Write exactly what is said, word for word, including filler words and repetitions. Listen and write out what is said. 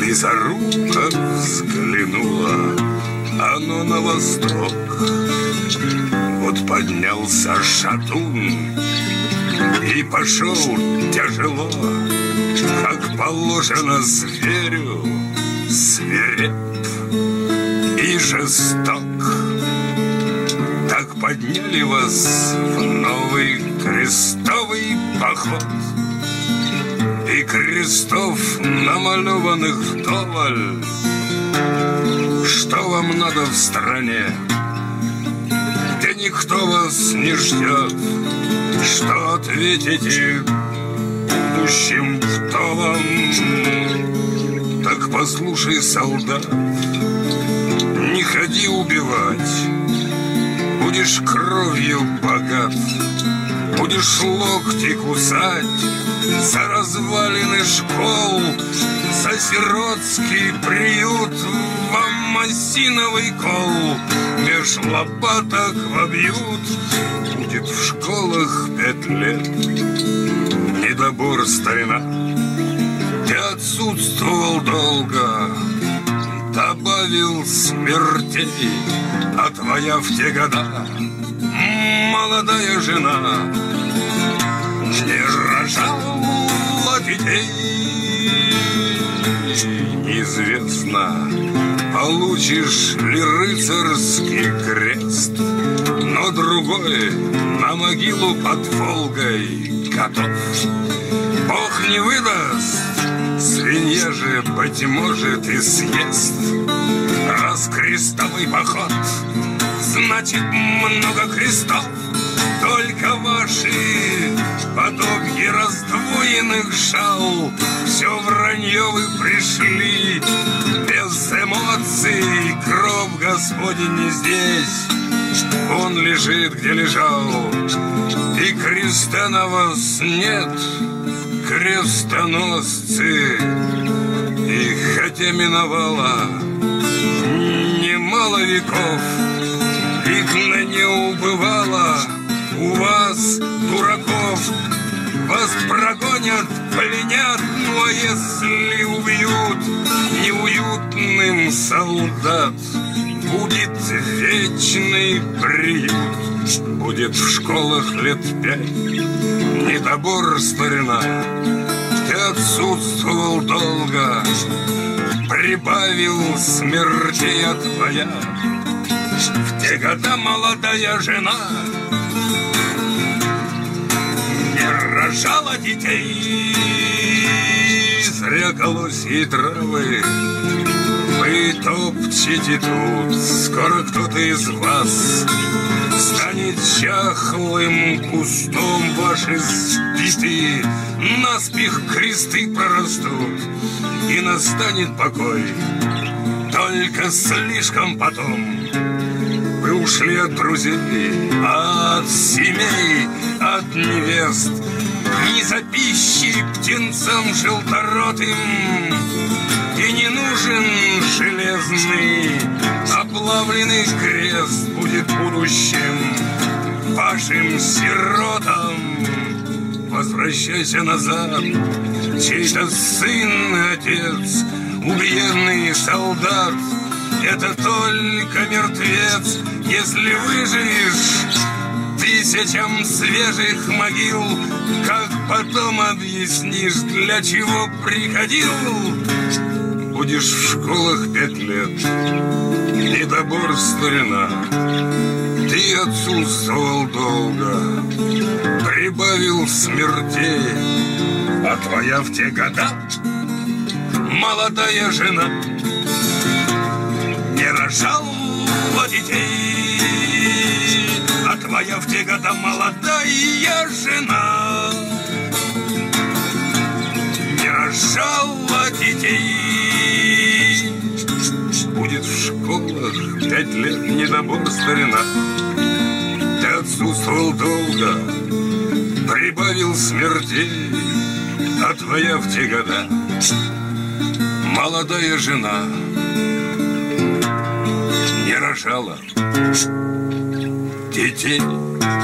Близоруко взглянула оно на восток. Вот поднялся шатун и пошел тяжело, как положено зверю, свиреп и жесток. Так подняли вас в новый крестовый поход, и крестов намалеванных вдоволь. Что вам надо в стране, где никто вас не ждет? Что ответите будущим вдовам? Так послушай, солдат, не ходи убивать, будешь кровью богат, будешь локти кусать за развалины школ, за сиротский приют, вам осиновый кол меж лопаток вобьют. Будет в школах пять лет недобор, старина. Ты отсутствовал долго, добавил смертей, отвояв те года. Молодая жена не рожала детей. Неизвестно, получишь ли рыцарский крест, но другой на могилу под Волгой готов. Бог не выдаст, свинья же, быть может, и съест. Раз крестовый поход, значит много крестов. Только ваши подобги раздвоенных шал, все вранье вы пришли, без эмоций. Кровь Господень не здесь, он лежит, где лежал, и креста на вас нет, крестоносцы. И хотя миновало немало веков, видно, не убывало у вас, дураков. Вас прогонят, пленят, ну а если убьют, неуютным солдат будет вечный приют. Будет в школах лет пять недобор, старина. Ты отсутствовал долго, прибавил смертей твоя. В те года молодая жена не рожала детей. Зря колосья и травы вы топчете тут. Скоро кто-то из вас станет чахлым кустом. Ваши сбитые наспех кресты прорастут, и настанет покой только слишком потом. Вы ушли от друзей, от семей, от невест, не за пищей птенцам желторотым. И не нужен железный оплавленный крест будет будущим вашим сиротам. Возвращайся назад, чей-то сын, отец, убиенный солдат. Это только мертвец, если выживешь тысячам свежих могил. Как потом объяснишь, для чего приходил? Будешь в школах пять лет, недобор, старина. Ты отсутствовал долго, прибавил смертей, а твоя в те года молодая жена не рожала детей. А твоя в те года молодая жена не рожала детей. Будет в школах пять лет недобор, старина. Ты отсутствовал долго, прибавил смертей, а твоя в те года молодая жена не рожала детей.